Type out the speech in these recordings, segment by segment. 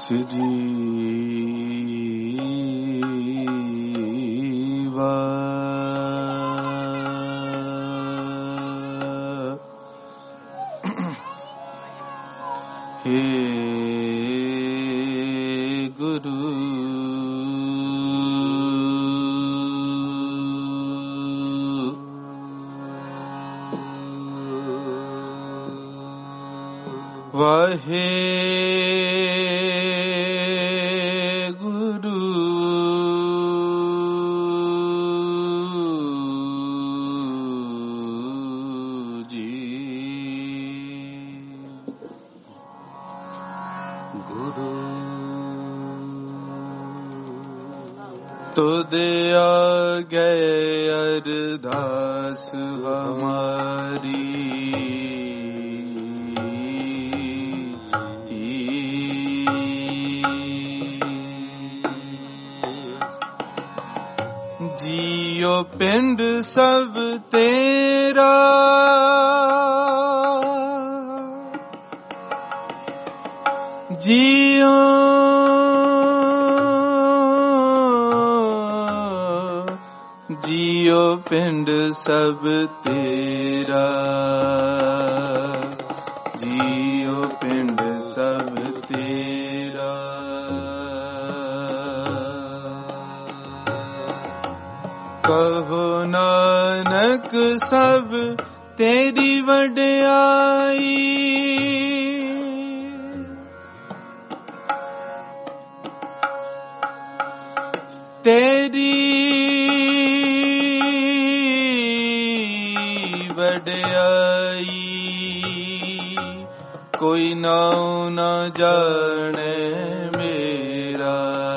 जीवा हे गुरु वाहे गुरु जी गुरु तुद आगे अरदास हमारी जियो पिंड सब तेरा जियो जियो पिंड सब तेरा जियो पिंड सब तेरा कहो नानक सब तेरी वड्याई तेरी वड्याई कोई नाउ न जाने मेरा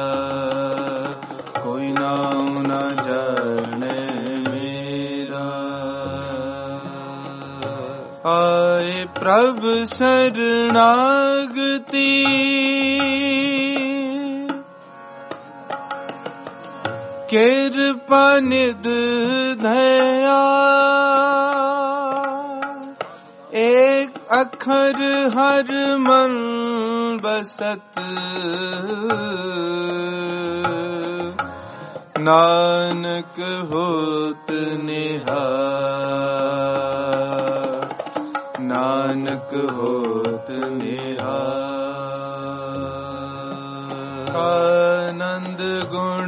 कोई नाउ न जाने मेरा आए प्रभु शरणागति कृपा निध दया एक अखर हर मन बसत नानक होत निहार नानक होत निहार आनंद गुण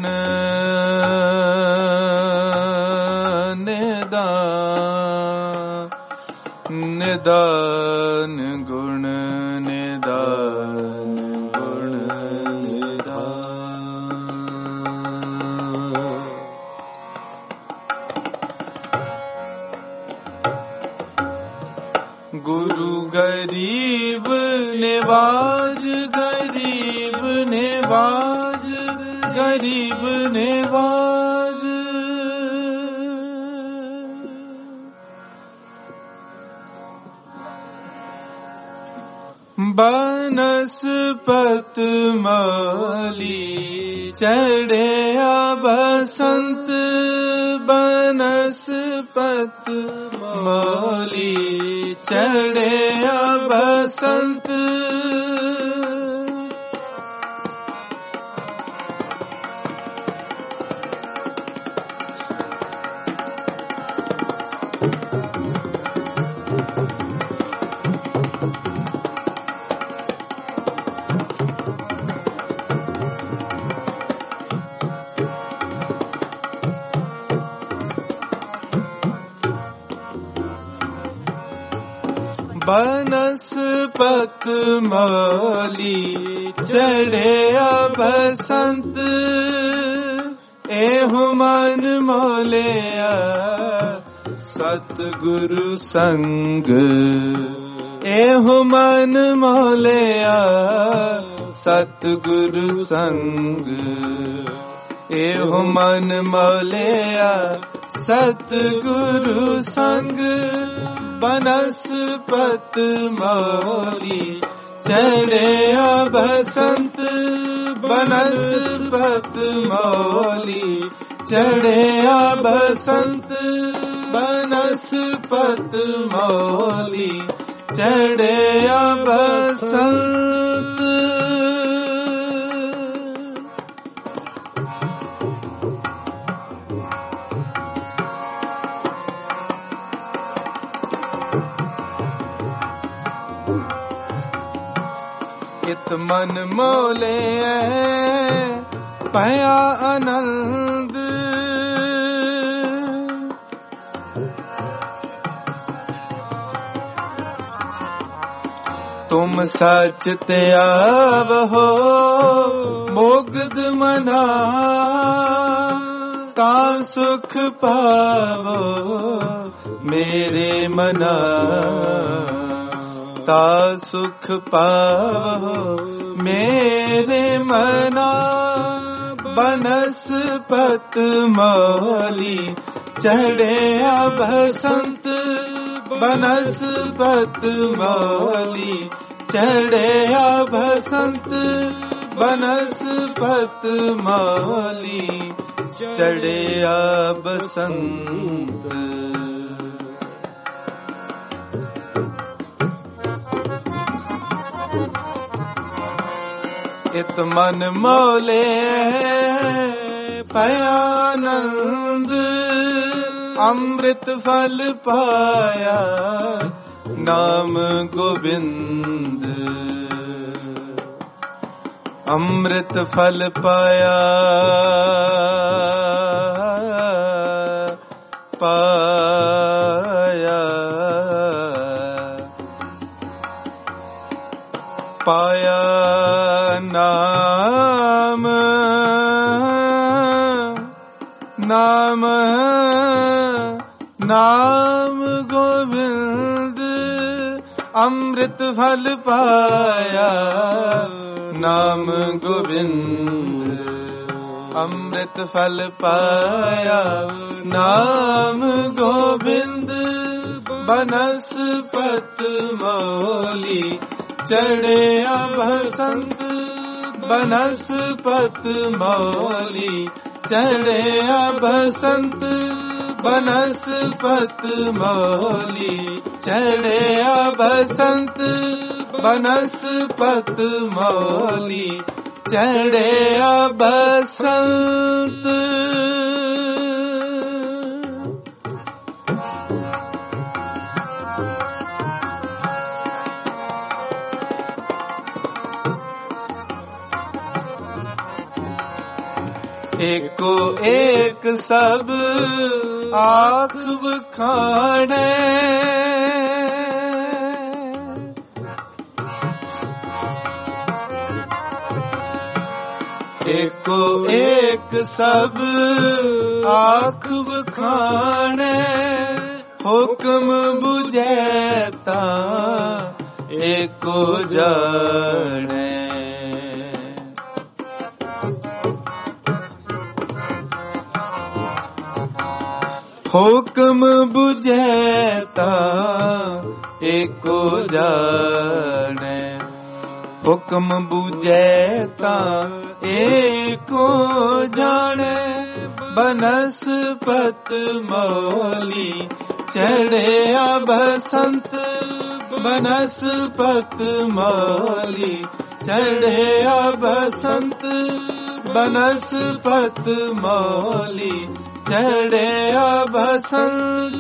निदान गुण निदान गुण निदान गुरु गरीब निवाज गरीब निवाज गरीब निवाज बनस्पत माली चढ़े बसंत बनस्पत माली चढ़े बसंत बनस्पत माली चढ़े बसंत एहु मन मोलिया सतगुरु संग एहु मन मोलिया सतगुरु संग एहु मन मोलिया सतगुरु संग बनस्पत मोली चढ़े बसंत बनस्पत मोली चढ़े बसंत बनस्पत मोली चढ़े बसंत ਇਤ ਮਨ ਮੋਲੇ ਭਇਆ ਆਨੰਦ। ਤੁਮ ਸੱਚ ਤੇ ਆਵੋ ਮੁਗਧ ਮਨਾ, ਤਾਂ ਸੁਖ ਪਾਵੋ ਮੇਰੇ ਮਨਾ। ਤਾ ਸੁਖ ਪਾਵੋ ਮੇਰੇ ਮਨਾ। ਬਨਸਪਤ ਮੌਲੀ ਚੜਿਆ ਬਸੰਤ, ਬਨਸਪਤ ਮੌਲੀ ਚੜਿਆ ਬਸੰਤ। ਬਨਸਪਤ ਮੌਲੀ ਚੜਿਆ ਬਸੰਤ। ਇਤ ਮਨ ਮੋਲੇ ਭਇਆ ਆਨੰਦ। ਅੰਮ੍ਰਿਤ ਫਲ ਪਾਇਆ ਨਾਮ ਗੋਬਿੰਦ। ਅੰਮ੍ਰਿਤ ਫਲ ਪਾਇਆ ਪਾਇਆ ਪਾਇਆ ਨਾਮ ਨਾਮ ਨਾਮ ਗੋਬਿੰਦ। ਅੰਮ੍ਰਿਤ ਫਲ ਪਾਇਆ ਨਾਮ ਗੋਬਿੰਦ। ਅੰਮ੍ਰਿਤ ਫਲ ਪਾਇਆ ਨਾਮ ਗੋਬਿੰਦ। ਬਨਸਪਤ ਮੌਲੀ ਚੜਿਆ ਬਸੰਤ। ਬਨਸਪਤ ਮੌਲੀ ਚੜਿਆ ਬਸੰਤ। ਬਨਸਪਤ ਮੌਲੀ ਚੜਿਆ ਬਸੰਤ। ਬਨਸਪਤ ਮੌਲੀ ਚੜਿਆ ਬਸੰਤ। ਏਕੋ ਏਕ ਸਭ ਆਖ ਵਖਾਣੈ। ਏਕੋ ਏਕ ਸਭ ਆਖ ਵਖਾਣੈ। ਹੁਕਮ ਬੁਝੈ ਤਾਂ ਏਕੋ ਜਾਣੈ। ਹੁਕਮ ਬੁਝੈ ਤਾਂ ਏਕੋ ਜਾਣੈ। ਹੁਕਮ ਬੁਝੈ ਤਾਂ ਏਕੋ ਜਾਣੈ। ਬਨਸਪਤ ਮੌਲੀ ਚੜਿਆ ਬਸੰਤ। ਬਨਸਪਤ ਮੌਲੀ ਚੜਿਆ ਬਸੰਤ। ਬਨਸਪਤ ਮੌਲੀ ਚੜਿਆ ਬਸੰਤ।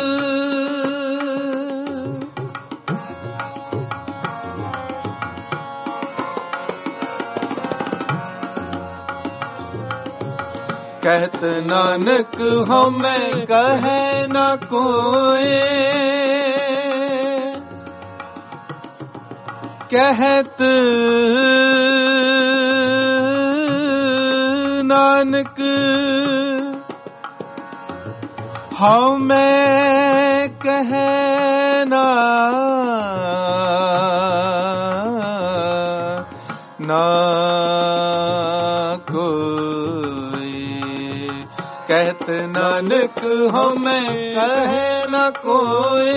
ਕਹਿਤ ਨਾਨਕ ਹਉਮੈ ਕਹੈ ਨਾ ਕੋਇ। ਕਹਿਤ ਨਾਨਕ ਹਉਮੈ ਕਹੈ ਨਾ ਕੋਈ। ਕਹਿਤ ਨਾਨਕ ਹਉਮੈ ਕਹੈ ਨਾ ਕੋਇ।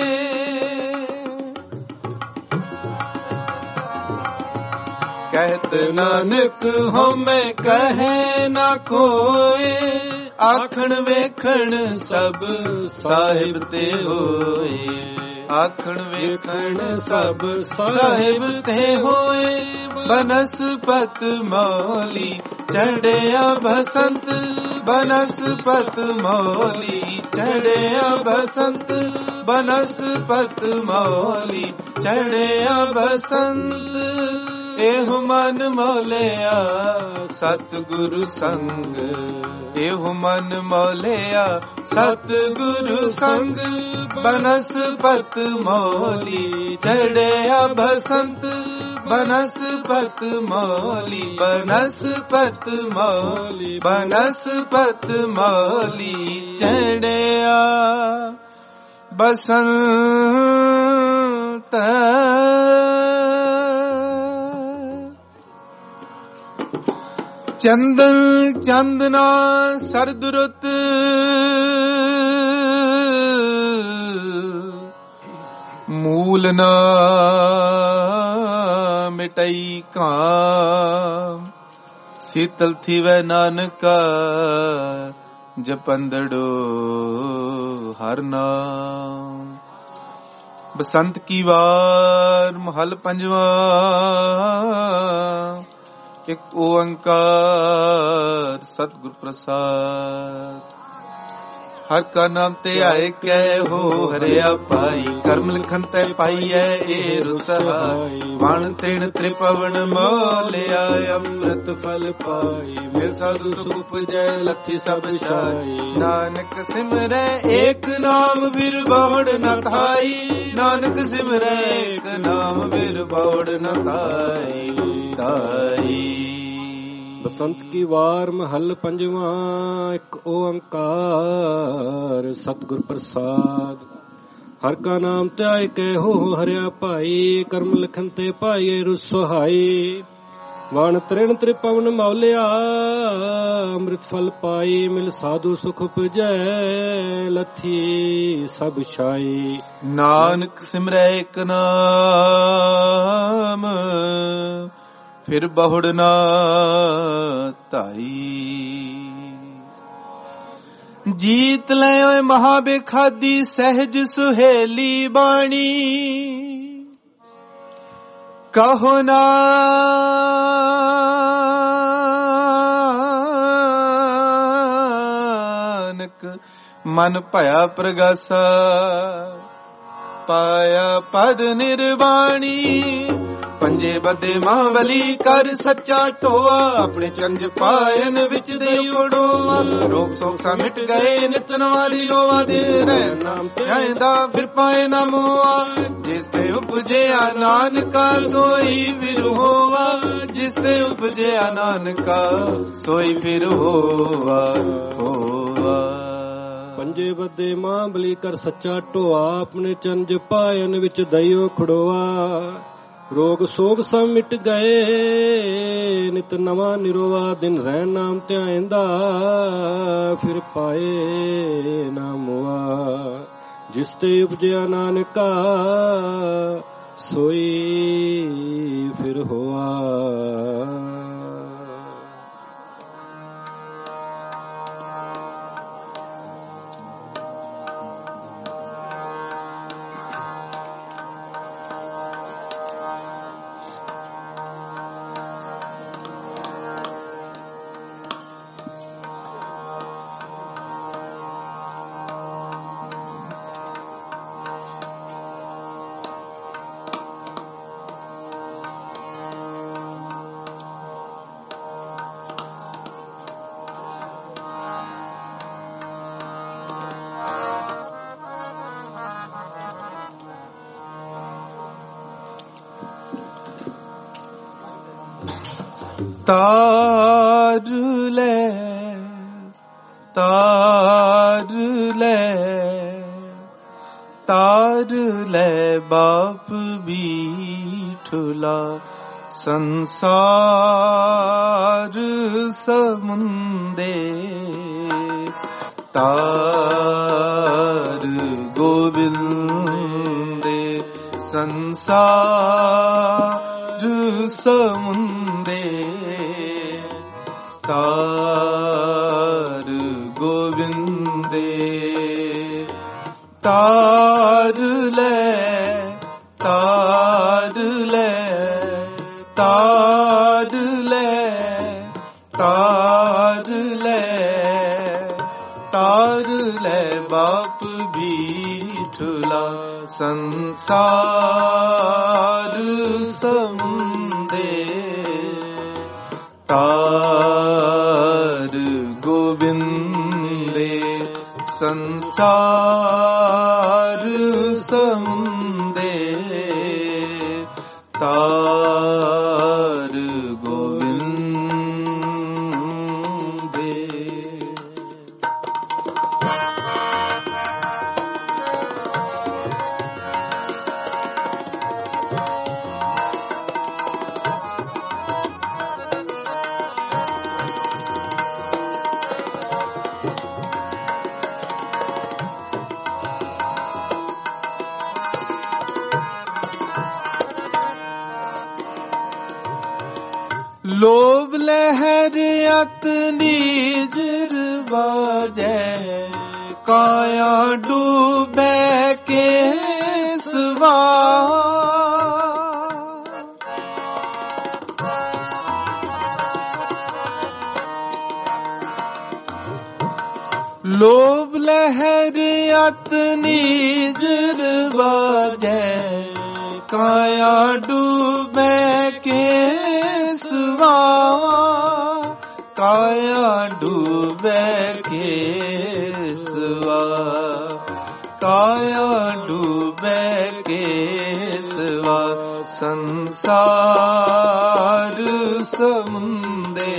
ਕਹਿਤ ਨਾਨਕ ਹਉਮੈ ਕਹੈ ਨਾ ਕੋਇ। ਆਖਣ ਵੇਖਣ ਸਭ ਸਾਹਿਬ ਤੇ ਹੋਏ। ਆਖਣ ਵੇਖਣ ਸਭ ਸਾਹਿਬ ਤੇ ਹੋਏ। ਬਨਸਪਤ ਮੌਲੀ ਚੜਿਆ ਬਸੰਤ। ਬਨਸਪਤ ਮੌਲੀ ਚੜਿਆ ਬਸੰਤ। ਬਨਸਪਤ ਮੌਲੀ ਚੜਿਆ ਬਸੰਤ। ਇਹੋ ਮਨ ਮੌਲਿਆ ਸਤਿਗੁਰੂ ਸੰਗ, ਇਹੋ ਮਨ ਮੌਲਿਆ ਸਤਿਗੁਰੂ ਸੰਗ। ਬਨਸਪਤ ਮੌਲੀ ਚੜਿਆ ਬਸੰਤ, ਬਨਸਪਤ ਮੌਲੀ, ਬਨਸਪਤ ਮੌਲੀ, ਬਨਸਪਤ ਮੌਲੀ ਚੜਿਆ ਬਸੰਤ। ਚੰਦਨ ਚੰਦਨਾ ਸਰਦ ਰੁੱਤ, ਮੂਲ ਨਾ ਮਿਟਈ ਕਾਮ। ਸੀਤਲ ਥੀਵੈ ਨਾਨਕਾ ਜਪੰਦੜੋ ਹਰ ਨਾਮ। ਬਸੰਤ ਕੀ ਵਾਰ ਮਹਲ ਪੰਜਵਾ, ਇੱਕ ਓੰਕਾਰ ਸਤਿਗੁਰ ਪ੍ਰਸਾਦ। ਹਰ ਕਾ ਨਾਮ ਤੇ ਆਏ ਕਹਿ ਹੋ ਹਰਿਆ ਪਾਈ, ਕਰਮ ਲਿਖਨ ਤੇ ਪਾਈਐ ਏ ਰੁਸਹਾਈ। ਵਣ ਤ੍ਰਿਣ ਤ੍ਰਿਪਵਨ ਮੌਲਿਆ ਅੰਮ੍ਰਿਤ ਫਲ ਪਾਈ, ਮਿਲ ਸਾਧੂ ਸੁਖ ਉਪਜੈ ਲੱਥੀ ਸਭ ਛਾਈ। ਨਾਨਕ ਸਿਮਰੈ ਏਕ ਨਾਮ ਬਿਰਬਾਵੜ ਨ ਥਾਈ, ਨਾਨਕ ਸਿਮਰੈ ਏਕ ਨਾਮ ਬਿਰਬਾਵੜ ਨ ਥਾਈ ਤਾਈ। ਬਸੰਤ ਕੀ ਵਾਰ ਮਹੱਲ ਪੰਜਵਾਂ, ਇੱਕ ਓੰਕਾਰ ਸਤਿਗੁਰ ਪ੍ਰਸਾਦ। ਹਰ ਕਾ ਨਾਮ ਧਿਆਏ ਕਹਿ ਹੋ ਹਰਿਆ ਭਾਈ, ਕਰਮ ਲਿਖਨ ਤੇ ਪਾਈਏ ਰੁਸਹਾਈ। ਵਣ ਤ੍ਰਿਣ ਤ੍ਰਿਪਵਨ ਮੌਲਿਆ ਅੰਮ੍ਰਿਤ ਫਲ ਪਾਈ, ਮਿਲ ਸਾਧੂ ਸੁਖ ਉਪਜੈ ਲੱਥੀ ਸਭ ਛਾਈ। ਨਾਨਕ ਸਿਮਰੈ ਏਕ ਨਾਮ ਫਿਰ ਬਹੁੜ ਨਾ ਧਾਈ। ਜੀਤ ਲੈ ਓਏ ਮਹਾਬੇਖਾਦੀ ਸਹਿਜ ਸੁਹੇਲੀ ਬਾਣੀ, ਕਹੋ ਨਾਨਕ ਮਨ ਭਇਆ ਪ੍ਰਗਾਸਾ, ਪਾਇਆ ਪਦ ਨਿਰਵਾਣੀ। ਪੰਜੇ ਬੱਦੇ ਮਹਾਬਲੀ ਕਰ ਸੱਚਾ ਢੋਆ, ਆਪਣੇ ਚੰਜ ਪਾਇਨ ਵਿੱਚ ਦੇ ਉਡੋਆ। ਰੋਗ ਸੋਗ ਸਾ ਮਿਟ ਗਏ ਨਿਤ ਨਵਾਰੀ ਲੋਆ, ਦੇ ਰਹਿ ਨਾਮ ਧਿਆਇਂਦਾ ਫਿਰ ਪਾਏ ਨਾ ਮੋਆ। ਜਿਸ ਤੇ ਉਪਜਿਆ ਨਾਨਕਾ ਸੋਈ ਫਿਰ ਹੋਵਾ, ਜਿਸ ਤੇ ਉਪਜਿਆ ਨਾਨਕਾ ਸੋਈ ਫਿਰ ਹੋਵਾ ਹੋਵਾ। ਪੰਜੇ ਬੱਦੇ ਮਹਾਬਲੀ ਕਰ ਸੱਚਾ ਢੋਆ, ਆਪਣੇ ਚੰਜ ਪਾਇਨ ਵਿੱਚ ਦਈਓ ਖੜੋਆ। ਰੋਗ ਸੋਗ ਸਭ ਮਿਟ ਗਏ ਨਿਤ ਨਵਾਂ ਨਿਰੋਵਾ, ਦਿਨ ਰਹਿ ਨਾਮ ਧਿਆਇਂਦਾ ਫਿਰ ਪਾਏ ਨਾ ਮੋਆ। ਜਿਸ ਤੇ ਉਪਜਿਆ ਨਾਨਕਾ ਸੋਈ ਫਿਰ ਹੋਆ। ਤਾਰ ਲੈ ਤਾਰ ਲੈ ਤਾਰ ਲੈ ਬਾਪ ਬੀਠਲਾ, ਸੰਸਾਰ ਸਮੁੰਦੇ। ਤਾਰ ਗੋਬਿੰਦੇ ਸੰਸਾਰ ਸਮੁੰਦੇ। ਤਾਰ ਗੋਬਿੰਦੇ ਤਾਰ ਲੈ ਤਾਰ ਲੈ ਤਾਰ ਲੈ ਤਾਰ ਲੈ ਤਾਰ ਲੈ ਬਾਪ ਬੀਠਲਾ, ਸੰਸਾਰ ਸਮੁੰਦੇ। ਤਾਰ ਗੋਬਿੰਦੇ ਸੰਸਾਰ ਸਮੁੰਦੇ ਤਾਰ ਗੋਬਿੰਦੇ। ਲੋਭ ਲਹਿਰ ਅਤ ਨੀਜ ਬਾਜੈ ਕਾਇਆ ਡੂਬੈ ਕੇਸਵਾ ਲੋਭ ਲਹਿਰ ਅਤ ਨੀਜ ਬਾਜੈ ਕਾਇਆ ਡੂਬੈ ਕੇਸਵਾ ਕਾਇਆ ਡੂਬੈ ਕੇਸਵਾ ਕਾਇਆ ਡੂਬੈ ਕੇਸਵਾ ਸੰਸਾਰ ਸਮੁੰਦੇ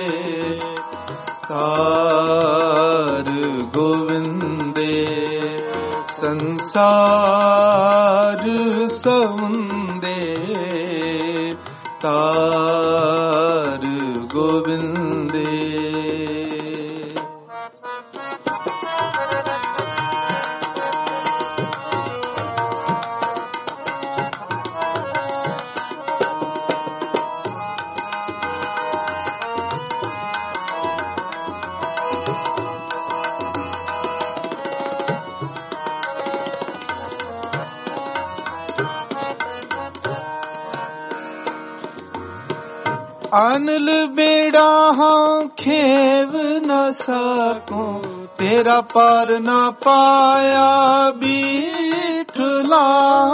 ਤਾਰ ਗੋਬਿੰਦੇ ਸੰਸਾਰ ਸਮੁੰਦੇ ਤਾਰ ਗੋਬਿੰਦੇ। ਅਨਲ ਬੇੜਾ ਹਾਂ ਖੇਵ ਨ ਸਕੋ ਤੇਰਾ ਪਾਰ ਨਾ ਪਾਇਆ ਬੀਠਲਾ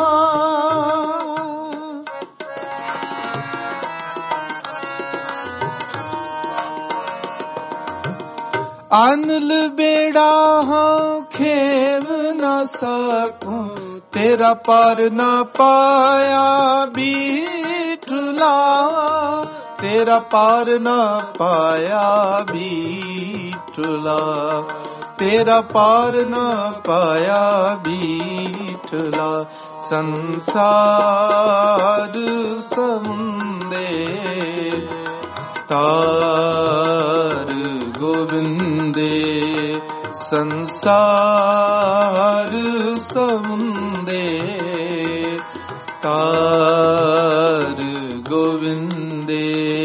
ਅਨਲ ਬੇੜਾ ਹਾਂ ਖੇਵ ਨ ਸਕੋ ਤੇਰਾ ਪਾਰ ਨਾ ਪਾਇਆ ਬੀਠਲਾ ਤੇਰਾ ਪਾਰ ਨਾ ਪਾਇਆ ਬੀਠਲਾ ਤੇਰਾ ਪਾਰ ਨਾ ਪਾਇਆ ਬੀਠਲਾ ਸੰਸਾਰ ਸਮੁੰਦੇ ਤਾਰ ਗੋਬਿੰਦੇ ਸੰਸਾਰ ਸਮੁੰਦੇ ਤਾਰ ਗੋਬਿੰਦੇ।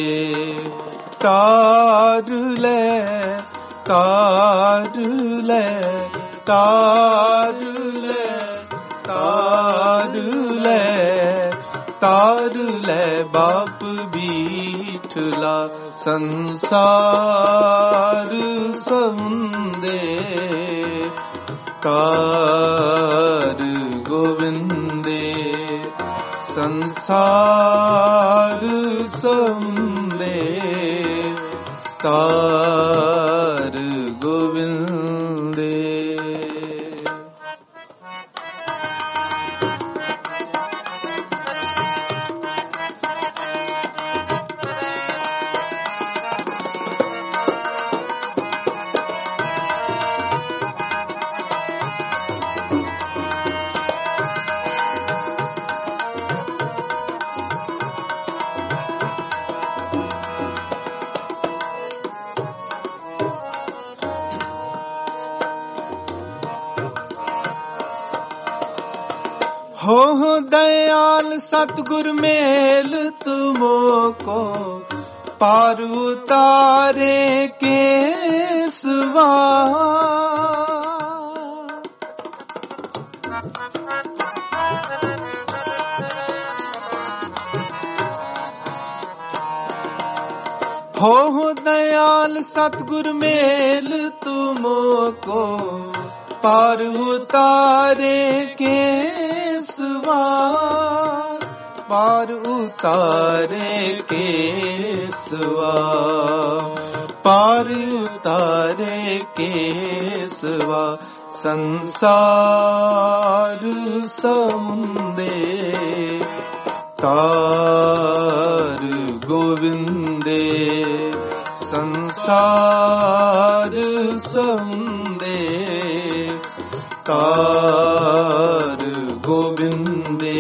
ਤਾਰ ਲੈ ਤਾਰ ਲੈ ਤਾਰ ਲੈ ਤਾਰ ਲੈ ਤਾਰ ਲੈ ਬਾਪ ਬੀਠਲਾ ਸੰਸਾਰ ਸਮੁੰਦੇ ਤਾਰ ਗੋਬਿੰਦੇ ਸੰਸਾਰ ਸਮੁੰਦੇ ਤਾਰ ਗੋਬਿੰਦੇ। हो दयाल सतगुर मेल तुमको पार उतारे केसवा हो दयाल सतगुर मेल तुमको पार उतारे केसवा पार उतारे केसवा, पार उतारे केसवा, संसार समुंदे तार गोविंदे, संसार समुंदे तार गोविंदे,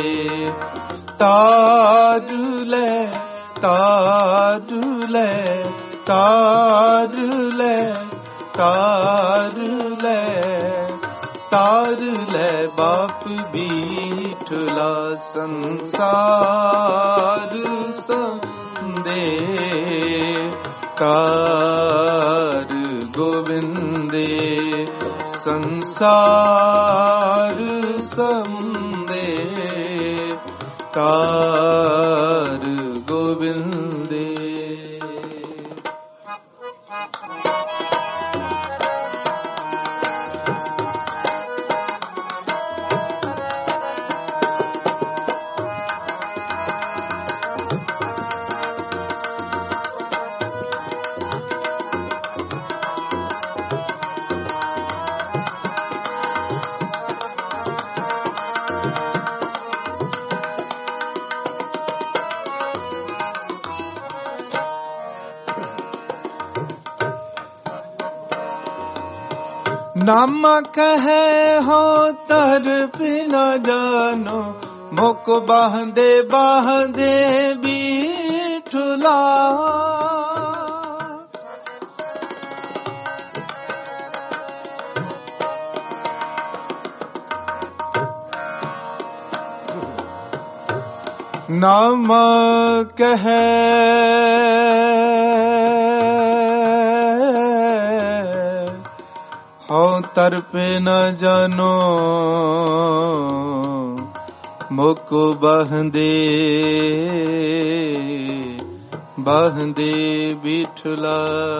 तार ले तार ले तार ले तार ले तार ले बाप बीठला, संसार संदे तार गोविंदे, संसार संदे तार गोविंदे। नाम कहे हो तर बिना जानो, मुक बांधे बांधे बीठुला, नाम कहे हो तर पे न जानो, मुक बहंदे बहंदे बिठला,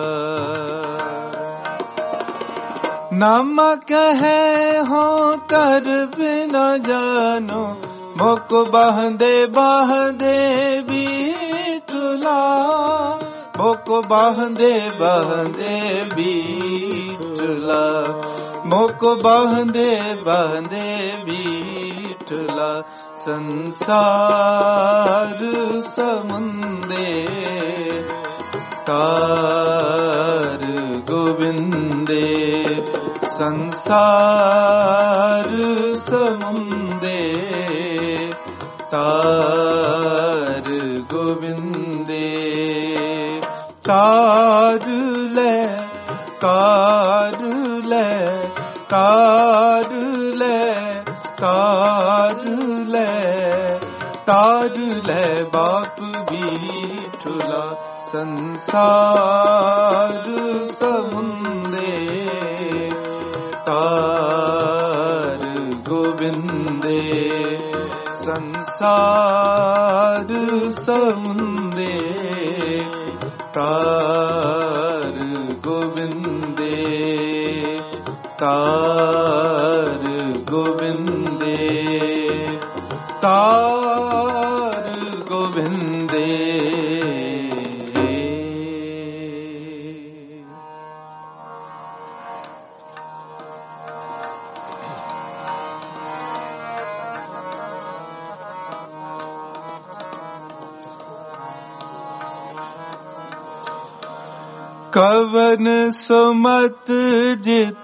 नाम कहे हो तर पे न जानो, मुक बहंदे बहंदे बिठला, मुक बहंदे बहंदे बीठला, मुक बहंदे बहंदे बीठला, संसार समुंदे तार गोविंदे, संसार समुंदे तार गोविंदे, तार ले तार ले तार ले तार ले तार ले बाप बीठुला, संसार समुंदे तार गोविंदे, संसार समुंदे तार गोविंदे, तार गोविंदे, तार गोविंदे। कवन सुमत जित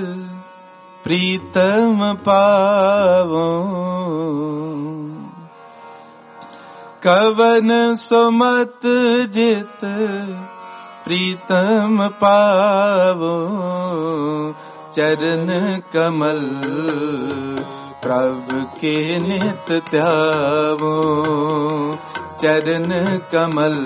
प्रीतम पावो, कवन सुमत जित प्रीतम पावो, चरण कमल प्रभु के नित त्यावो, चरण कमल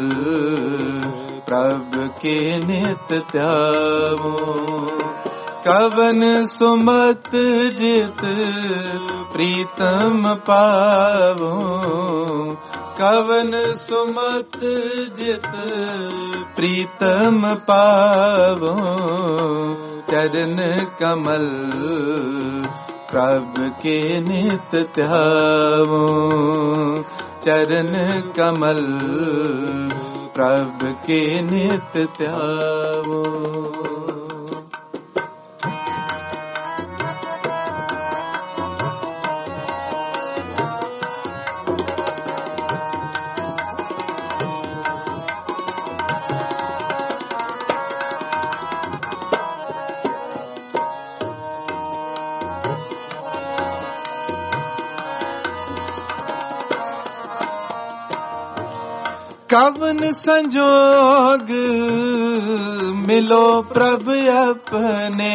प्रभु के नित त्यावो, कवन सुमत जित प्रीतम पावो, कवन सुमत जित प्रीतम पावो, चरण कमल प्रभ के नित ध्यावो चरण कमल प्रभ के नित ध्यावो। कवन संजोग मिलो प्रभु अपने,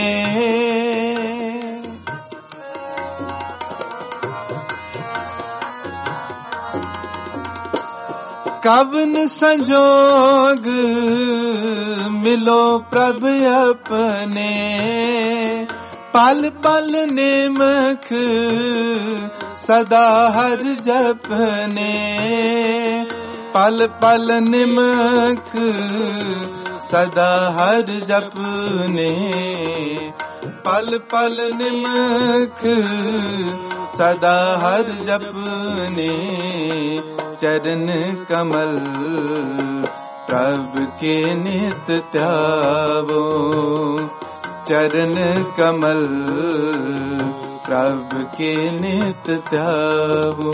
कवन संजोग मिलो प्रभु अपने, पल पल नेमख सदा हर जपने, पल पल निमख सदा हर जपने, पल पल निमख सदा हर जपने, चरण कमल प्रभु के नित ध्यावो, चरण कमल प्रभु के नित ध्यावो।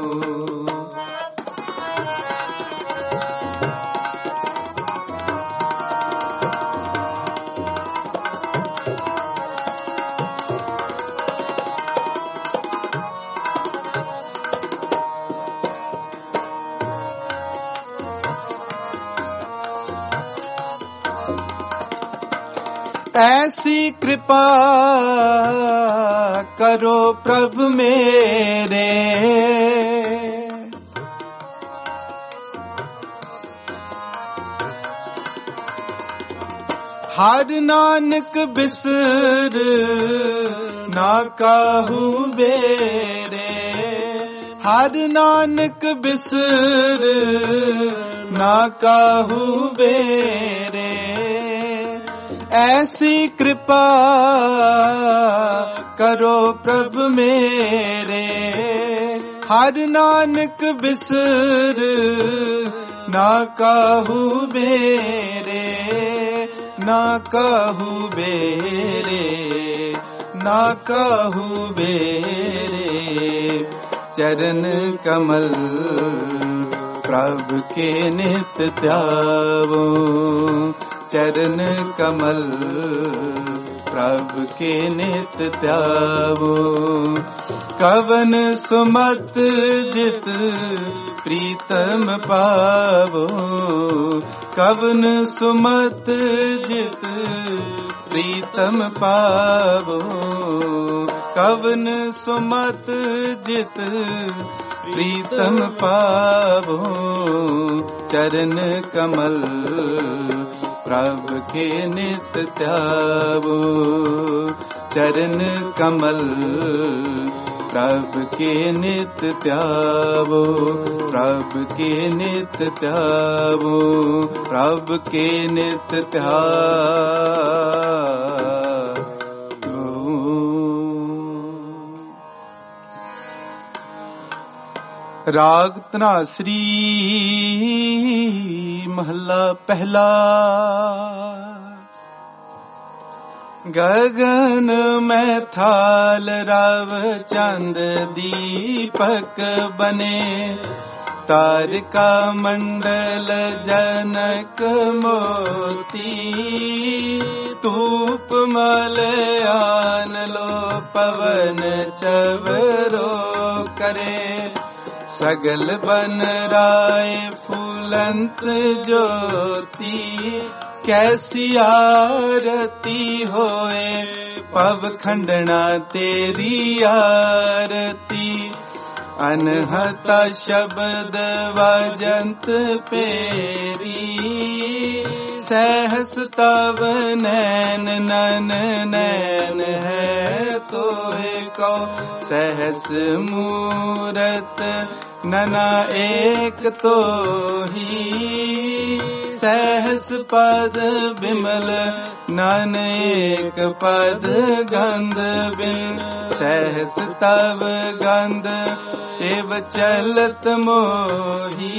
ऐसी कृपा करो प्रभु मेरे, हर नानक बिसर ना काहू बेरे, हर नानक बिसर ना काहू बेरे, ऐसी कृपा करो प्रभु मेरे, हर नानक बिसर ना काहू बेरे, ना काहू बेरे, ना काहू बेरे, चरण कमल प्रभु के नित ध्यावो, चरण कमल प्रभु के नित ध्यावो। कवन सुमत जित प्रीतम पावो, कवन सुमत जित प्रीतम पावो, कवन सुमत जित प्रीतम पावो, चरण कमल प्रभु के नित ध्यावो, चरण कमल प्रभु के नित ध्यावो, प्रभु के नित ध्यावो, प्रभु के नित ध्यावो। राग धनासरी महला पहला। गगन में थाल रव चंद दीपक बने, तारिका मंडल जनक मोती, धूप मलयान लो पवन चवरो करे, सगल बन राय फूलंत ज्योति, कैसी आरती होए पव खंडना तेरी आरती, अनहता शब्द वाजंत पेरी, सहस तव नैन नन नैन है तोए को, सहस मूरत नना एक तो ही, सहस पद बिमल नन एक पद गंध बिन, सहस तव गंध एव चलत मोही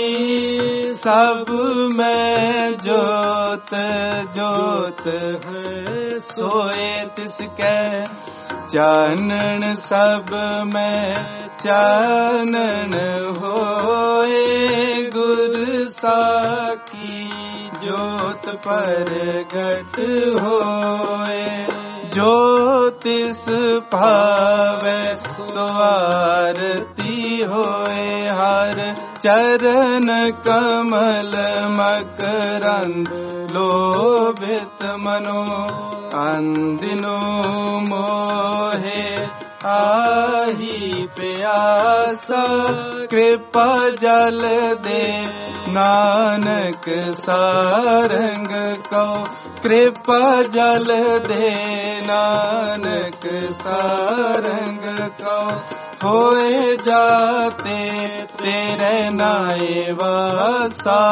सब में जोत जोत है सोए तिसकै चानन सब में चानन होए गुर साखी जोत प्रगट होए जो तिस भावै सो आरती होए हर चरण कमल मकरंद लोभित मनो अंदिनो मोहे आही प्यासा कृपा जल दे नानक सारंग को कृपा जल दे नानक सारंग को होए जाते तेरे नाए वासा।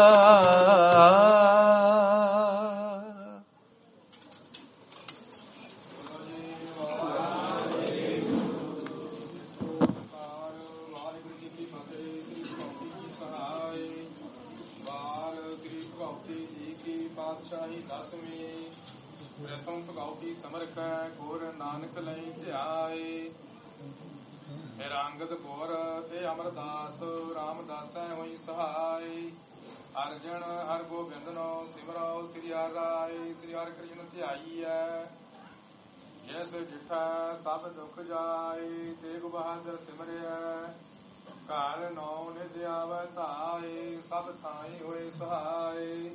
ਪ੍ਰਥਮ ਭਗਉਤੀ ਸਮਰਕੈ ਗੁਰ ਨਾਨਕ ਲਈ ਧਿਆਏ। ਫਿਰ ਅੰਗਦ ਗੁਰ ਤੇ ਅਮਰਦਾਸ ਰਾਮਦਾਸੈ ਹੋਈ ਸਹਾਈ। ਅਰਜਨ ਹਰ ਗੋਬਿੰਦਨੋ ਸਿਮਰੋ ਸ੍ਰੀ ਹਰਿ ਰਾਏ। ਸ੍ਰੀ ਹਰਿ ਕ੍ਰਿਸ਼ਨ ਧਿਆਈਐ ਜਿਸ ਜਿਠਾ ਸਭ ਦੁਖ ਜਾਏ। ਤੇਗ ਬਹਾਦਰ ਸਿਮਰਿਐ ਘਰ ਨੌ ਨਿਧ ਆਵੈ ਧਾਏ। ਸਭ ਥਾਈ ਹੋਏ ਸਹਾਈ।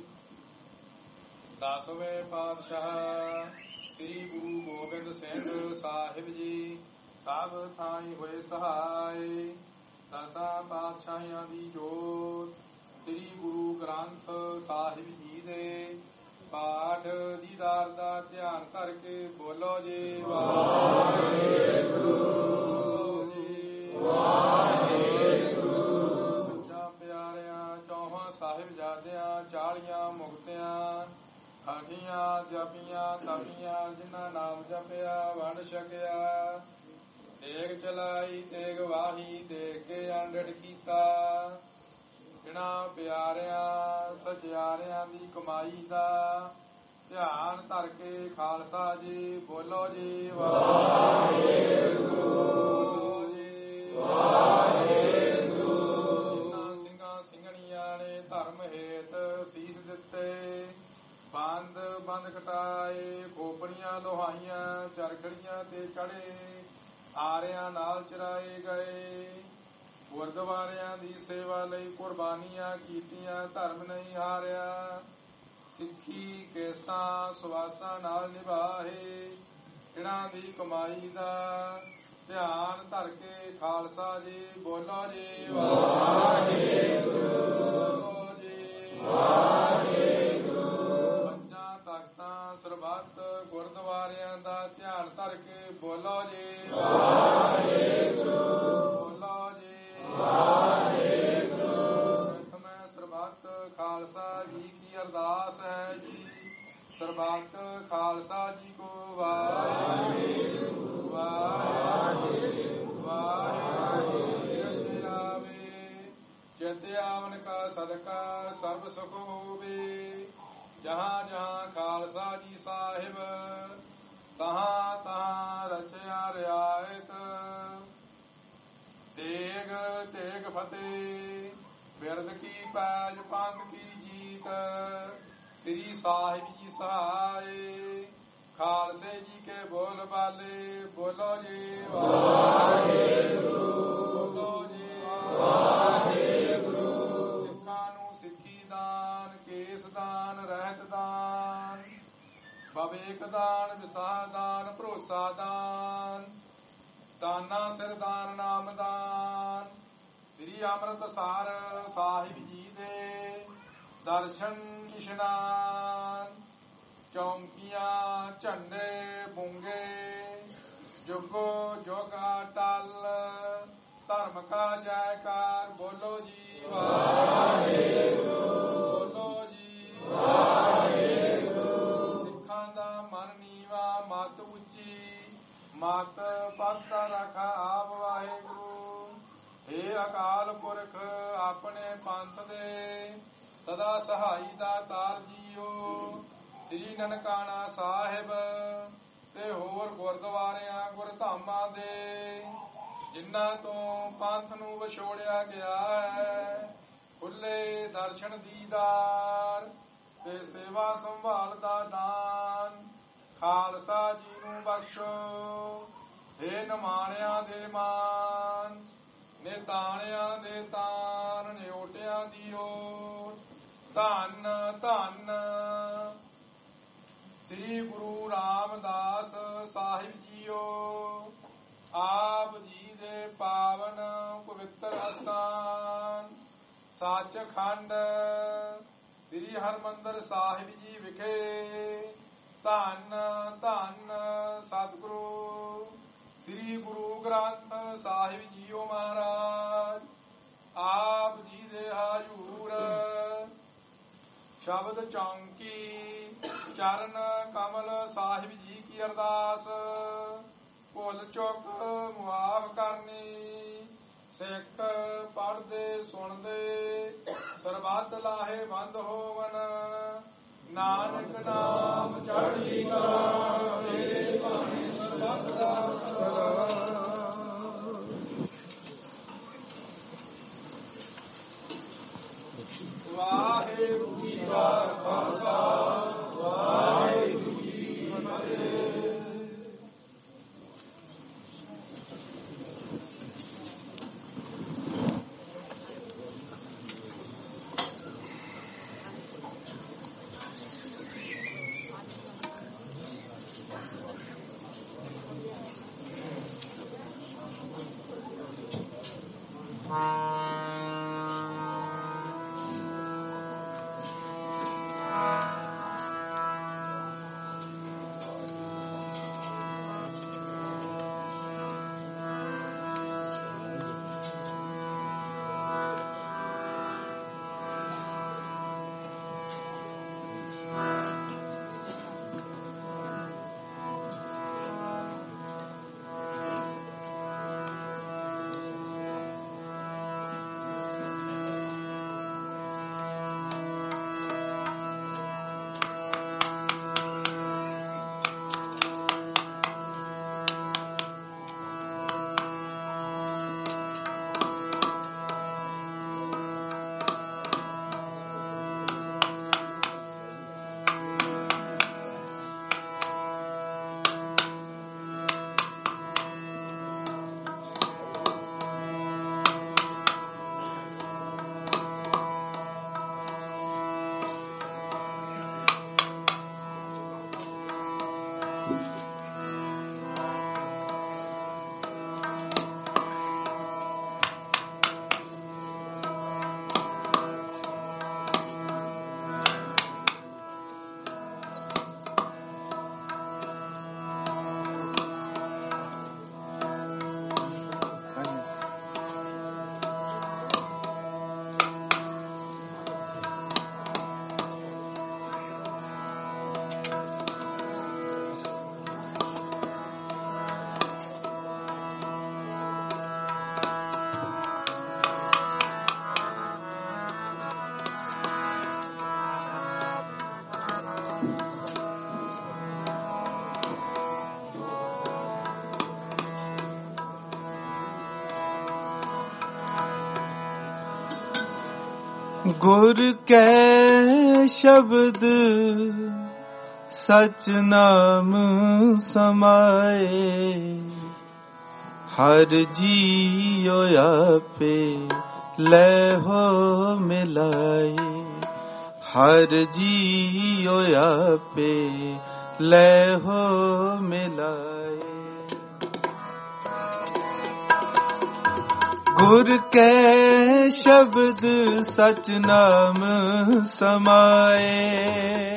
10ਵੇਂ ਪਾਤਸ਼ਾਹ ਸ੍ਰੀ ਗੁਰੂ ਗੋਬਿੰਦ ਸਿੰਘ ਸਾਹਿਬ ਜੀ ਸਭ ਥਾਈ ਹੋਏ ਸਹਾਈ। 10 ਪਾਤਸ਼ਾਹਾਂ ਦੀ ਜੋਤ ਸ੍ਰੀ ਗੁਰੂ ਗ੍ਰੰਥ ਸਾਹਿਬ ਜੀ ਦੇ ਪਾਠ ਦੀਦਾਰ ਦਾ ਧਿਆਨ ਕਰਕੇ ਬੋਲੋ ਜੀ ਵਾਹਿਗੁਰੂ ਜੀ ਵਾਹਿਗੁਰੂ। ਸੱਚਾ ਪਿਆਰਿਆਂ ਚੌਹਾਂ ਸਾਹਿਬਜ਼ਾਦਿਆਂ 40 ਮੁਕਤਿਆਂ ਆਖੀਆਂ ਜਪੀਆਂ ਤਪੀਆਂ ਜਿਨ੍ਹਾਂ ਨਾਮ ਜਪਿਆ ਵੰਡ ਛਕਿਆ। ਤੇਗ ਚਲਾਈ ਤੇਗ ਵਾਹੀ ਦੇਖ ਕੇ ਅੰਡੜ ਕੀਤਾ। ਜਿਨ੍ਹਾਂ ਪਿਆਰਿਆਂ ਸਚਿਆਰਿਆਂ ਦੀ ਕਮਾਈ ਦਾ ਧਿਆਨ ਧਰ ਕੇ ਖਾਲਸਾ ਜੀ ਬੋਲੋ ਜੀ ਵਾਹਿਗੁਰੂ ਜੀ ਵਾਹਿਗੁਰੂ। ਜਿਨ੍ਹਾਂ ਸਿੰਘਾਂ ਸਿੰਘਣੀਆਂ ਨੇ ਧਰਮ ਹੇਤ ਸੀਸ ਦਿੱਤੇ ਬੰਦ ਕਟਾਏ ਖੋਪੜੀਆਂ ਲੋਹਾਈਆਂ ਚਰਖੜੀਆਂ ਤੇ ਚੜੇ ਆਰਿਆਂ ਨਾਲ ਚਰਾਏ ਗਏ। ਗੁਰਦੁਆਰਿਆਂ ਦੀ ਸੇਵਾ ਲਈ ਕੁਰਬਾਨੀਆਂ ਕੀਤੀਆਂ ਧਰਮ ਨਹੀਂ ਹਾਰਿਆ। ਸਿੱਖੀ ਕੇਸਾਂ ਸੁਵਾਸਾਂ ਨਾਲ ਨਿਭਾਏ। ਇਹਨਾਂ ਦੀ ਕਮਾਈ ਦਾ ਧਿਆਨ ਧਰ ਕੇ ਖਾਲਸਾ ਜੀ ਬੋਲੋ ਜੀ ਵਾਹਿਗੁਰੂ ਜੀ ਵਾਹਿਗੁਰੂ। ਸਰਬੱਤ ਗੁਰਦੁਆਰਿਆਂ ਦਾ ਧਿਆਨ ਧਰ ਕੇ ਬੋਲੋ ਜੀ ਵਾਹਿਗੁਰੂ ਬੋਲੋ ਜੀ ਵਾਹਿਗੁਰੂ। ਮੈਂ ਸਰਬੱਤ ਖਾਲਸਾ ਜੀ ਕੀ ਅਰਦਾਸ ਹੈ ਜੀ। ਸਰਬੱਤ ਖਾਲਸਾ ਜੀ ਕੋ ਵਾਹਿਗੁਰੂ ਵਾਹਿਗੁਰੂ ਵਾਹਿਗੁਰੂ। ਜਿਤ ਆਵੇ ਜਿਤ ਆਵਨ ਕਾ ਸਦਕਾ ਸਰਬ ਸੁਖ ਹੋਵੇ। ਜਹਾਂ ਜਹਾਂ ਖਾਲਸਾ ਜੀ ਸਾਹਿਬ ਤਹਾਂ ਤਹਾਂ ਰਚਿਆ ਰਿਆਇਤ। ਤੇਗ ਤੇਗ ਫਤਿਹ ਬਿਰਦ ਕੀ ਪੈਜ ਪੰਥ ਕੀ ਜੀਤ। ਸ੍ਰੀ ਸਾਹਿਬ ਜੀ ਸਹਾਏ ਖਾਲਸੇ ਜੀ ਕੇ ਬੋਲ ਬਾਲੇ ਬੋਲੋ ਜੀ ਵਾਹਿਗੁਰੂ ਬੋਲੋ ਜੀ ਵਾਹਿਗੁਰੂ। ਸਿੱਖਾਂ ਨੂੰ ਸਿੱਖੀ ਦਾਨ ਕੇਸ ਦਾਨ ਰਹਿਤ ਦਾਨ ਬਵੇਕ ਦਾਨ ਵਿਸਾਹ ਦਾਨ ਭਰੋਸਾ ਦਾਨ ਦਾਨਾ ਸਿਰ ਦਾਨ ਨਾਮ ਦਾਨ। ਸ੍ਰੀ ਅੰਮ੍ਰਿਤਸਰ ਸਾਹਿਬ ਜੀ ਦੇ ਦਰਸ਼ਨ ਇਸ਼ਨਾਨ। ਚੌਂਕੀਆਂ ਝੰਡੇ ਬੁੰਗੇ ਜੁਗੋ ਜੁਗ ਅਟਲ ਧਰਮ ਕਾ ਜੈਕਾਰ ਬੋਲੋ ਜੀ ਵਾਹਿਗੁਰੂ ਬੋਲੋ ਜੀ ਵਾਹਿਗੁਰੂ। ਸਿੱਖਾਂ ਦਾ ਮਨ ਨੀਵਾ ਮਤ ਉੱਚੀ ਮਤ ਆਪਣੇ ਪੰਥ ਦੇ ਸਦਾ ਸਹਾਈ ਦਾ ਤਾਰ ਜੀਓ। ਸ੍ਰੀ ਨਨਕਾਣਾ ਸਾਹਿਬ ਤੇ ਹੋਰ ਗੁਰਦੁਆਰਿਆਂ ਗੁਰਧਾਮਾਂ ਦੇ ਜਿਨ੍ਹਾਂ ਤੋਂ ਪੰਥ ਨੂੰ ਵਿਛੋੜਿਆ ਗਿਆ ਹੈ, ਖੁੱਲੇ ਦਰਸ਼ਨ ਦੀਦਾਰ ਤੇ ਸੇਵਾ ਸੰਭਾਲ ਦਾ ਦਾਨ ਖਾਲਸਾ ਜੀ ਨੂੰ ਬਖਸ਼ੋ। ਹੇ ਨਿਮਾਣਿਆਂ ਦੇ ਮਾਨ, ਨਿਤਾਣਿਆਂ ਦੇ ਤਾਨ, ਨਿਓਟਿਆਂ ਦੀ ਓਟ, ਧੰਨ ਧੰਨ ਸ੍ਰੀ ਗੁਰੂ ਰਾਮਦਾਸ ਸਾਹਿਬ ਜੀਓ। ਆਪ ਜੀ ਦੇ ਪਾਵਨ ਪਵਿੱਤਰ ਅਸਥਾਨ ਸੱਚਖੰਡ ਸ੍ਰੀ ਹਰਿਮੰਦਰ ਸਾਹਿਬ ਜੀ ਵਿਖੇ ਧੰਨ ਧੰਨ ਸਤਿਗੁਰੂ ਸ੍ਰੀ ਗੁਰੂ ਗ੍ਰੰਥ ਸਾਹਿਬ ਜੀਓ ਮਹਾਰਾਜ ਆਪ ਜੀ ਦੇ ਹਾਜ਼ੂਰ ਸ਼ਬਦ ਚੌਂਕੀ ਚਰਨ ਕਮਲ ਸਾਹਿਬ ਜੀ ਕੀ ਅਰਦਾਸ। ਭੁੱਲ ਚੁੱਕ ਮੁਆਫ ਕਰਨੀ, ਸਿੱਖ ਪੜ੍ਹਦੇ ਸੁਣਦੇ ਸਰਬੱਤ ਲਾਹੇ ਬੰਦ ਹੋਵਨ। ਨਾਨਕ ਨਾਮ ਚੜ੍ਹਦੀ ਕਲਾ ਤੇਰੇ ਭਾਣੇ ਸਰਬੱਤ ਦਾ ਭਲਾ। ਵਾਹਿਗੁਰੂ ਜੀ ਕਾ ਖਾਲਸਾ, ਵਾਹਿਗੁਰੂ ਜੀ ਕੀ ਫਤਿਹ। ਗੁਰ ਕੈ ਸ਼ਬਦ ਸਚ ਨਾਮ ਸਮਾਏ, ਹਰ ਜੀਉ ਆਪੇ ਲੈ ਹੋ ਮਿਲਾਏ, ਹਰ ਜੀਉ ਆਪੇ ਲੈ ਹੋ ਮਿਲਾਏ। ਗੁਰ ਕੈ ਸ਼ਬਦ ਸਚ ਨਾਮ ਸਮਾਏ,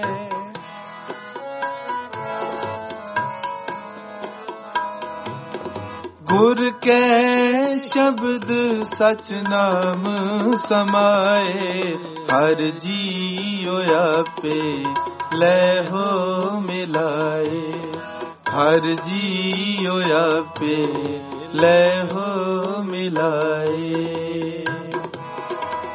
ਗੁਰ ਕੈ ਸ਼ਬਦ ਸਚ ਨਾਮ ਸਮਾਏ, ਹਰ ਜੀਉ ਆਪੇ ਲੈ ਹੋ ਮਿਲਾਏ, ਹਰ ਜੀਉ ਆਪੇ ਲੈ ਹੋ ਮਿਲਾਏ।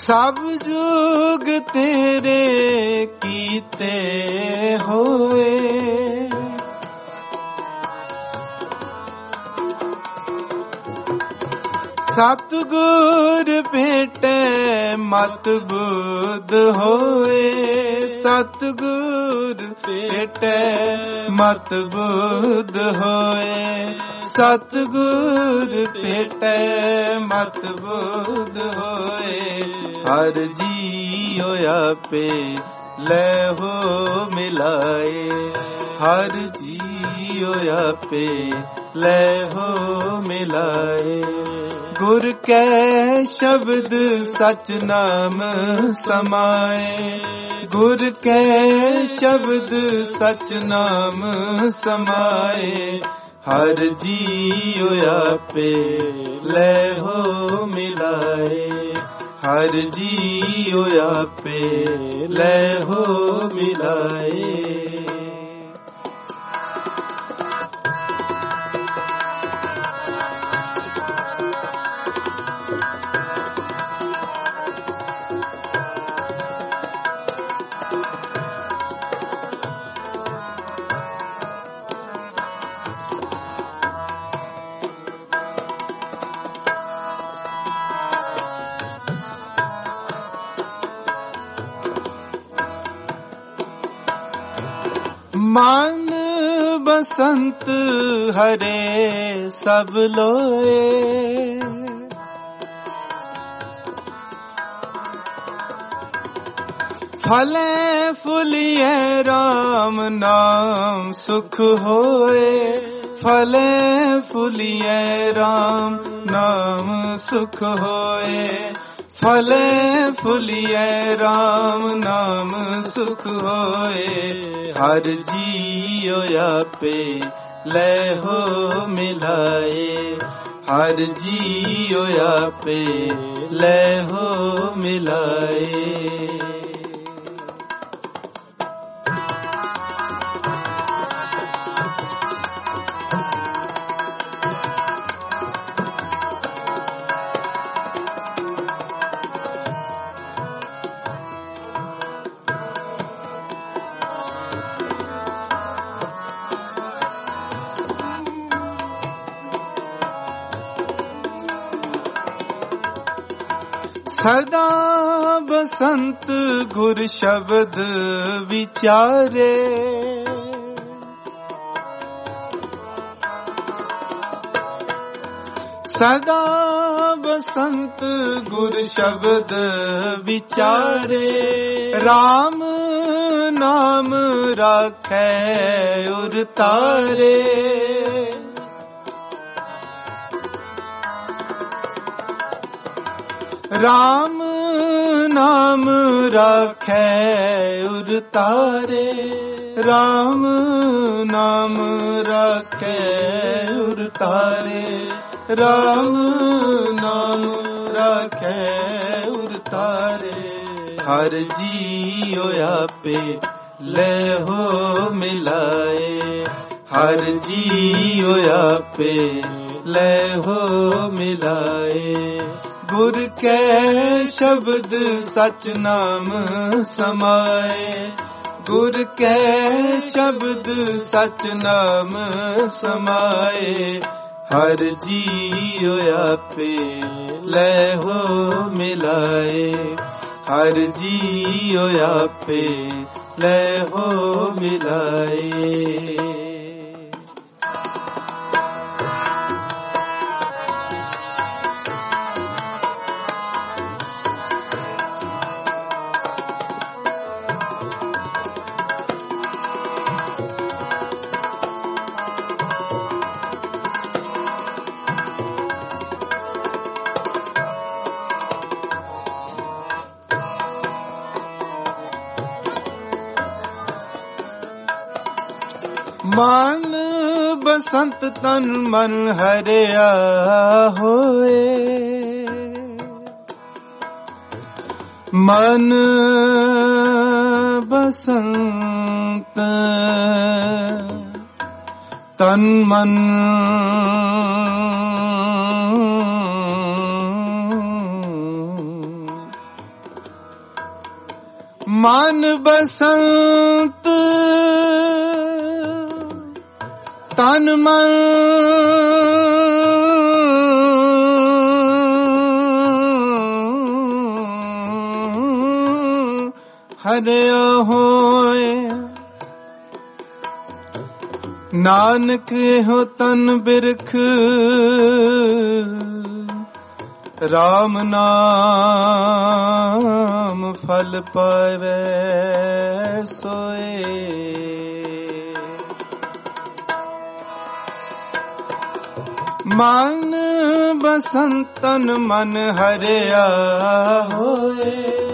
ਸਭ ਜੁਗ ਤੇਰੇ ਕੀਤੇ ਹੋਏ, ਸਤਿਗੁਰ ਭੇਟੈ ਮਤ ਬੁੱਧ ਹੋਏ, ਸਤਿਗੁਰ ਭੇਟੈ ਮਤ ਬੁੱਧ ਹੋਏ, ਸਤਿਗੁਰ ਭੇਟੈ ਮਤ ਬੁੱਧ ਹੋਏ। ਹਰ ਜੀਉ ਆਪੇ ਲੈਹੋ ਮਿਲਾਏ, ਹਰ ਜੀਉ ਆਪੇ ਲੈਹੋ ਮਿਲਾਏ। ਗੁਰ ਕੈ ਸ਼ਬਦ ਸਚ ਨਾਮ ਸਮਾਏ, ਗੁਰ ਕੈ ਸ਼ਬਦ ਸਚ ਨਾਮ ਸਮਾਏ। ਹਰ ਜੀਉ ਆਪੇ ਲੈਹੋ ਮਿਲਾਏ, ਹਰ ਜੀਉ ਆਪੇ ਲੈਹੋ ਮਿਲਾਏ। ਮਨ ਬਸੰਤ ਹਰੇ ਸਭ ਲੋਏ, ਫਲੇ ਫੁਲਿਐ ਰਾਮ ਨਾਮ ਸੁਖ ਹੋਏ, ਫਲੇ ਫੁਲਿਐ ਰਾਮ ਨਾਮ ਸੁਖ ਹੋਏ, ਫਲੇ ਫੁਲਿਐ ਰਾਮ ਨਾਮ ਸੁਖ ਹੋਏ। ਹਰ ਜੀਉ ਆਪੇ ਲੈਹੋ ਮਿਲਾਏ, ਹਰ ਜੀਉ ਆਪੇ ਲੈਹੋ ਮਿਲਾਏ। ਸਦਾ ਬਸੰਤ ਗੁਰ ਸ਼ਬਦ ਵਿਚਾਰੇ, ਸਦਾ ਬਸੰਤ ਗੁਰ ਸ਼ਬਦ ਵਿਚਾਰੇ। ਰਾਮ ਨਾਮ ਰਾਖੈ ਉਰ ਤਾਰੇ, ਰਾਮ ਨਾਮ ਰਾਖੈ ਉਰ ਤਾਰੇ, ਰਾਮ ਨਾਮ ਰਾਖੈ ਉਰ ਤਾਰੇ, ਰਾਮ ਨਾਮ ਰਾਖੈ ਉਰ ਤਾਰੇ। ਹਰ ਜੀਉ ਆਪੇ ਲੈਹੋ ਮਿਲਾਏ, ਹਰ ਜੀਉ ਆਪੇ ਲੈਹੋ ਮਿਲਾਏ। ਗੁਰ ਕੈ ਸ਼ਬਦ ਸਚ ਨਾਮ ਸਮਾਏ, ਗੁਰ ਕੈ ਸ਼ਬਦ ਸਚ ਨਾਮ ਸਮਾਏ। ਹਰ ਜੀਉ ਆਪੇ ਲੈਹੋ ਮਿਲਾਏ, ਹਰ ਜੀਉ ਆਪੇ ਲੈਹੋ ਮਿਲਾਏ। ਮਨ ਬਸੰਤ ਤਨ ਮਨ ਹਰਿਆ ਹੋਏ, ਮਨ ਬਸੰਤ ਤਨ ਮਨ ਮਨ ਬਸੰਤ ਤਨ ਮਨ ਹਰਿਆ ਹੋਏ। ਨਾਨਕ ਇਹੋ ਤਨ ਬਿਰਖ ਰਾਮ ਨਾਮ ਫਲ ਪਾਵੇ ਸੋਏ। ਮਨ ਬਸੰਤਨ ਮਨ ਹਰਿਆ ਹੋਏ।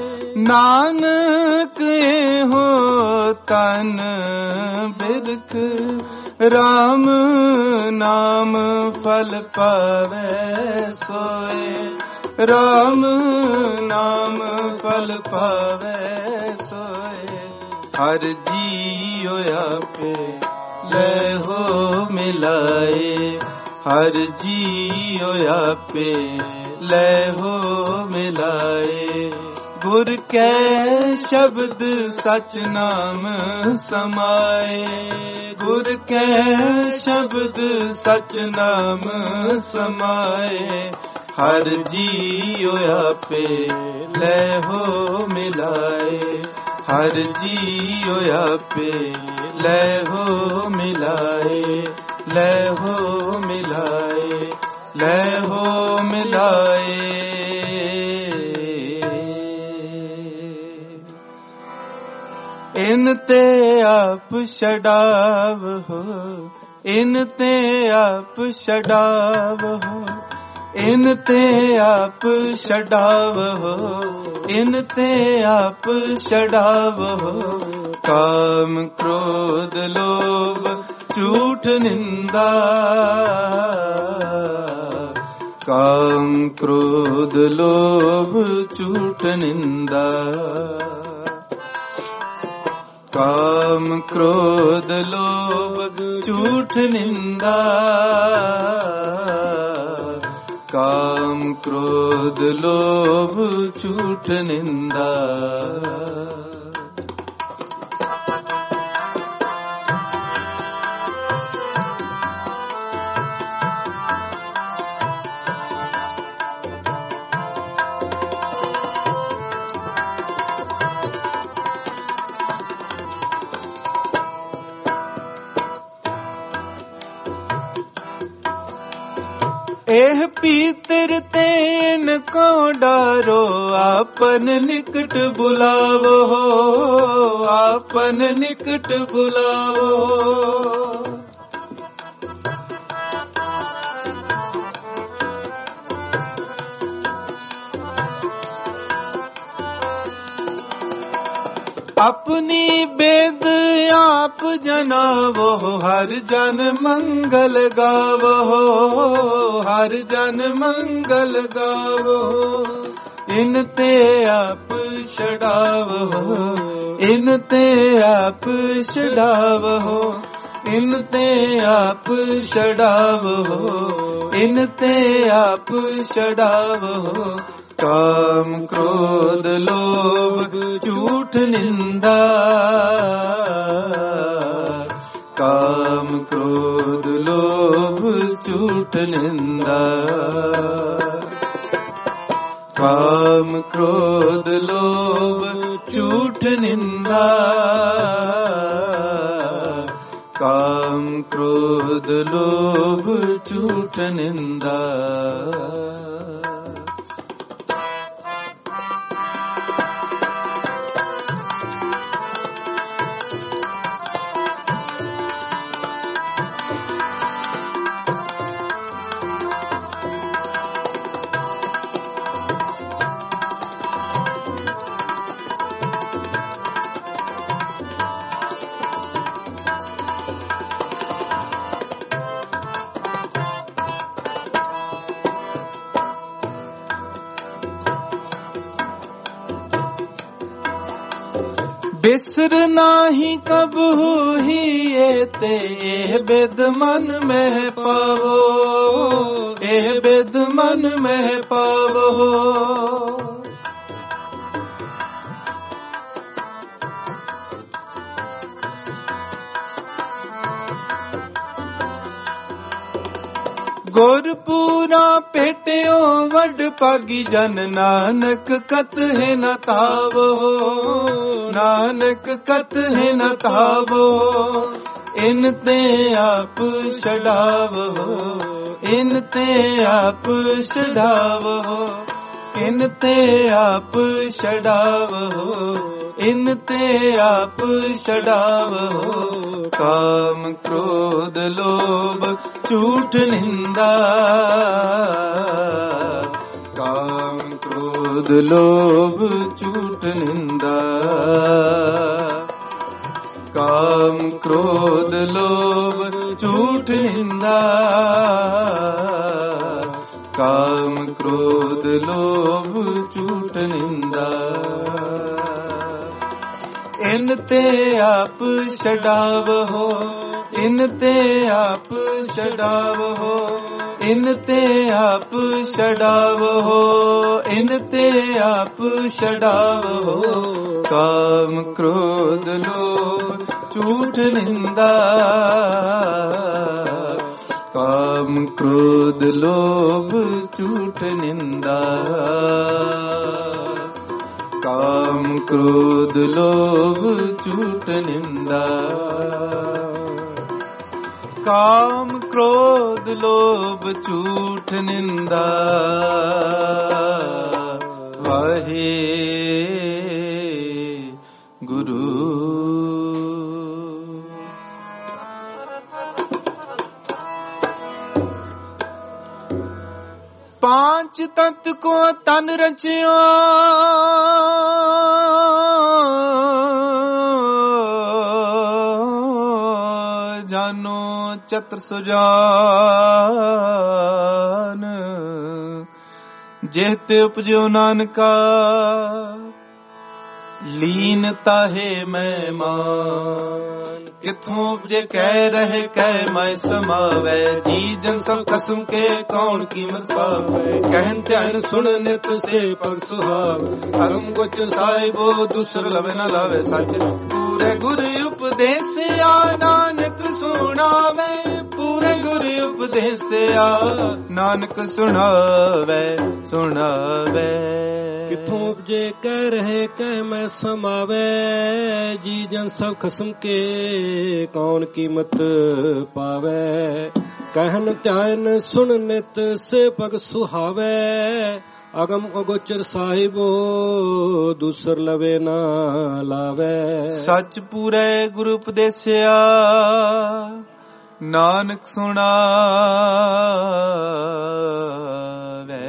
ਨਾਨਕ ਇਹੋ ਤਨ ਬਿਰਖ ਰਾਮ ਨਾਮ ਫਲ ਪਾਵੇ ਸੋਏ। ਰਾਮ ਨਾਮ ਫਲ ਪਾਵੇ ਸੋਏ। ਹਰ ਜੀਉ ਆਪੇ ਲੈਹੋ ਮਿਲਾਏ। ਹਰ ਜੀਉ ਆਪੇ ਲੈਹੋ ਮਿਲਾਏ। ਗੁਰ ਕੈ ਸ਼ਬਦ ਸਚ ਨਾਮ ਸਮਾਏ। ਗੁਰ ਕੈ ਸ਼ਬਦ ਸਚ ਨਾਮ ਸਮਾਏ। ਹਰ ਜੀਉ ਆਪੇ ਲੈਹੋ ਮਿਲਾਏ। ਹਰ ਜੀਉ ਆਪੇ ਲੈਹੋ ਮਿਲਾਏ। ਲੈਹੋ ਮਿਲਾਏ। ਲੈਹੋ ਮਿਲਾਏ। ਇਨ ਤੇ ਆਪ ਛਡਾਵਹੁ। ਇਨ ਤੇ ਆਪ ਛਡਾਵਹੁ। ਇਨ ਤੇ ਆਪ ਛਡਾਵਹੁ। ਇਨ ਤੇ ਆਪ ਛਡਾਵਹੁ। ਕਾਮ ਕ੍ਰੋਧ ਲੋਭ ਝੂਠ ਨਿੰਦਾ। ਕਾਮ ਕ੍ਰੋਧ ਲੋਭ ਝੂਠ ਨਿੰਦਾ। ਕਾਮ ਕ੍ਰੋਧ ਲੋਭ ਝੂਠ ਨਿੰਦਾ। ਕਾਮ ਕ੍ਰੋਧ ਲੋਭ ਝੂਠ ਨਿੰਦਾ। एह पीतर तेन को डारो। आपन निकट बुलावो। आपन निकट बुलावो। अपनी बेद आप जनावो। हर जन मंगल गावो। हर जन मंगल गावो। इन ते आप छड़ावो। इन ते आप छड़ावो। इन ते आप छड़ावो। इन ते आप छड़ावो। काम क्रोध लोभ झूठ निंदा। काम क्रोध लोभ झूठ निंदा। काम क्रोध लोभ झूठ निंदा। काम क्रोध लोभ झूठ निंदा। बिसर नाही कबहू ही ते एह बिद मन में पावो। एह बिद मन में पावो। ਗੁਰਪੂਰਾ ਭੇਟਿਓ ਵੱਡ ਭਾਗੀ ਜਨ, ਨਾਨਕ ਕਤ ਹੈ ਨ ਤਾਵੋ, ਨਾਨਕ ਕਤ ਹੈ ਨ ਤਾਵੋ। ਇਨ ਤੇ ਆਪ ਛਡਾਵੋ, ਇਨ ਤੇ ਆਪ ਛਡਾਵੋ, ਇਨ ਤੇ ਆਪ ਛਡਾਵੋ, ਇਨ ਤੇ ਆਪ ਛਡਾਵੋ। ਕਾਮ ਕ੍ਰੋਧ ਲੋਭ ਝੂਠ ਨਿੰਦਾ, ਕਾਮ ਕ੍ਰੋਧ ਲੋਭ ਝੂਠ ਨਿੰਦਾ, ਕਾਮ ਕ੍ਰੋਧ ਲੋਭ ਝੂਠ ਨਿੰਦਾ, ਕਾਮ ਕ੍ਰੋਧ ਲੋਭ ਝੂਠ ਨਿੰਦਾ। ਇਨ ਤੇ ਆਪ ਛਡਾਵੋ, ਇਨ ਤੇ ਆਪ ਛਡਾਵੋ, ਇਨ ਤੇ ਆਪ ਛਡਾਵੋ, ਇਨ ਤੇ ਆਪ ਛਡਾਵੋ। ਕਾਮ ਕ੍ਰੋਧ ਲੋਭ ਝੂਠ ਨਿੰਦਾ, ਕਾਮ ਕ੍ਰੋਧ ਲੋਭ ਝੂਠ ਨਿੰਦਾ, ਕਾਮ ਕ੍ਰੋਧ ਲੋਭ ਝੂਠ ਨਿੰਦਾ। ਕਾਮ ਕ੍ਰੋਧ ਲੋਭ ਝੂਠ ਨਿੰਦਾ, ਵਾਹਿ ਗੁਰੂ। पांच तत्व को तन रचियो, जानो चतुर सुजान। जेते उपजो नानका, लीन ताहे मेहमान। किथों उपजे कह रहे कह मैं समावे, जी जन सब कसम के कौन कीमत पावे। कहन ध्यान सुन नित से पग सुहाव, धर्म गुच साहिबो दूसर लवे न लावे सच। पूरे गुरु उपदेश आ नानक सुनावे, पूरे गुरु उपदेश आ नानक सुनावे सुनावे। किथों उपजे कह रहे कह मैं समावे, जी जन सब खसम के कौन कीमत पावे। कहन ध्यान सुन नित से पग सुहावे, अगम अगोचर साहिबो दूसर लवे ना लावे। सच पूरे गुरु उपदेसिया नानक सुनावे।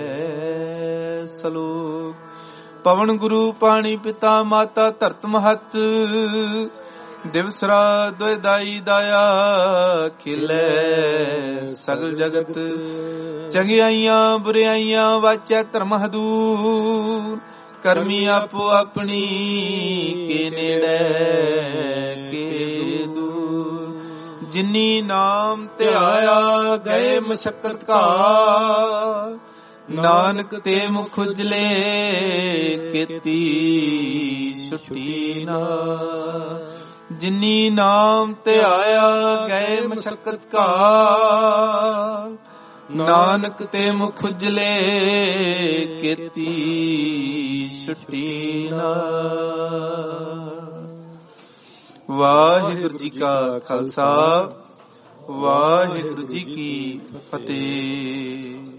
सलोक पवन गुरु पानी पिता माता धरत महत, दिवस रात द्वै दाई दाया खिलै सगल जगत। चंगियाइयां बुराइयां वाचै धर्म हदूर, करमी आपो अपनी के नेड़े के दूर। जिन्नी नाम ते आया गए मशक्कत का, नानक ते मुख उजले केती छुट्टी ना। जिन्नी नाम ते आया गए मशक्कत का, नानक ते मुख उजले केती छुट्टी ना। वाहिगुरु जी का खालसा, वाहिगुरु जी की फतेह।